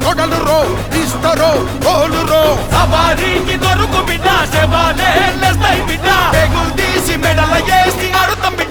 తొడలు రో ఇస్తరో ఓలు రో సవారీకి దొరుకు బిడ్డ శవాలే లేస్తాయి బిడ్డ పెగులు తీసి మెడల వేసి ఆడుతాం బిడ్డ